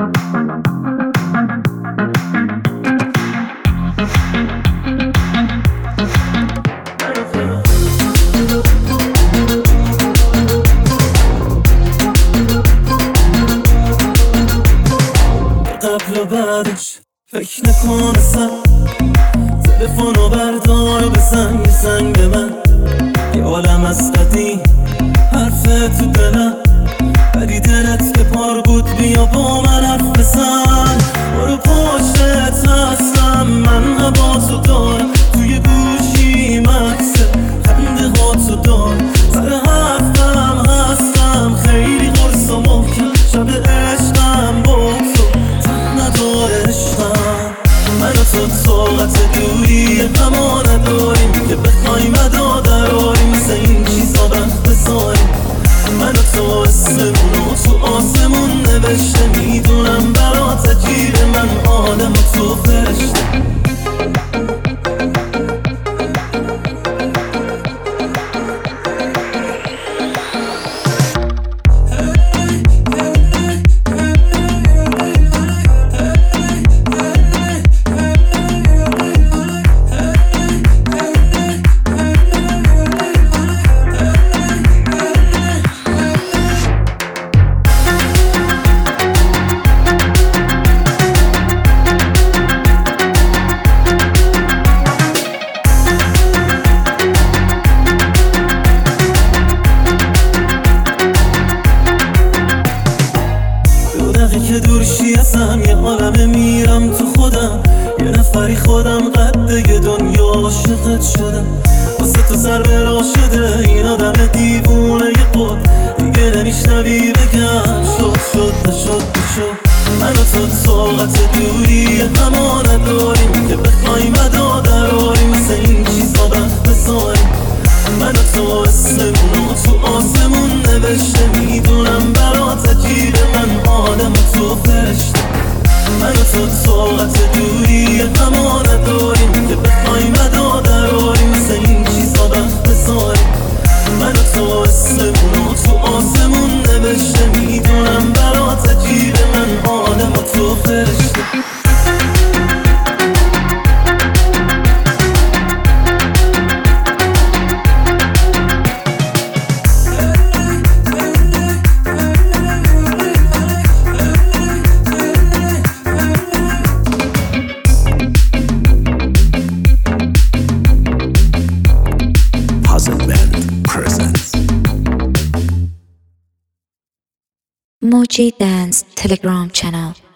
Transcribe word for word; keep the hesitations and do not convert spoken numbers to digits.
قبل و بعدش فکر نکن اصلا، تلفنو بردار و بزن یه زنگ به من، یه عالم از قدیم حرفه تو دلم، ولی دلت که پر بود بیا با من حرف بزن. برو پشتت هستم من هواتو دارم، توی گوشی مکسه خنده هاتو دارم، سر حرفم هستم خیلی قرص و محکم، شب عشقم با تو نداره عشقم. من و تو طاقت دوری اما نداریم که بخوایم ادا دراریم، مثل این چیزا وقت بذاریم. من و تو اسمونو تو آسمون نوشته، میدونم برات عجیبه من آدم و تو فرشته. که دورشی ازم یه عالمه میرم تو خودم، یه نفری خودم قده دنیا عاشقت شدم، واسه تو سر برا شده این آدم دیوونه یه خود دیگه نمیشنوی بگم شد شد نشد نشد. من و تو طاقت دوری اما نداریم که بخوایم ادا دراریم، مثل این چیزا وقت بذاریم. من و تو اسمونو تو آسمون نوشته، میدونم برات عجیبه من آدم و تو فرشته. من و تو طاقت دوری اما نداریم که بخوایم ادا دراریم، مثل این چیزا وقت بذاریم. من و تو اسمونو تو آسمون نوشته، میدونم برات عجیبه من آدم و تو فرشته. Moji Dance Telegram channel.